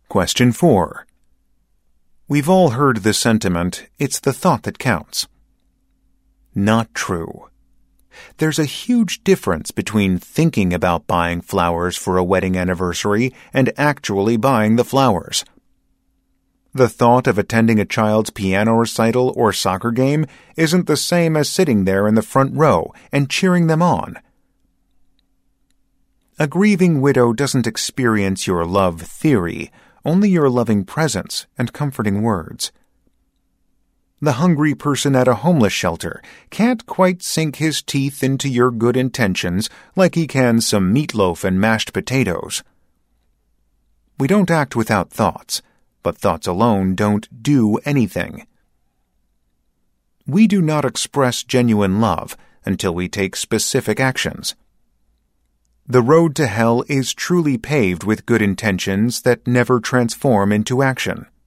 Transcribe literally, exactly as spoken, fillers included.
Question four. We've all heard the sentiment, it's the thought that counts. Not true. There's a huge difference between thinking about buying flowers for a wedding anniversary and actually buying the flowers. The thought of attending a child's piano recital or soccer game isn't the same as sitting there in the front row and cheering them on. A grieving widow doesn't experience your love theory, only your loving presence and comforting words. The hungry person at a homeless shelter can't quite sink his teeth into your good intentions like he can some meatloaf and mashed potatoes. We don't act without thoughts, but thoughts alone don't do anything. We do not express genuine love until we take specific actions. The road to hell is truly paved with good intentions that never transform into action.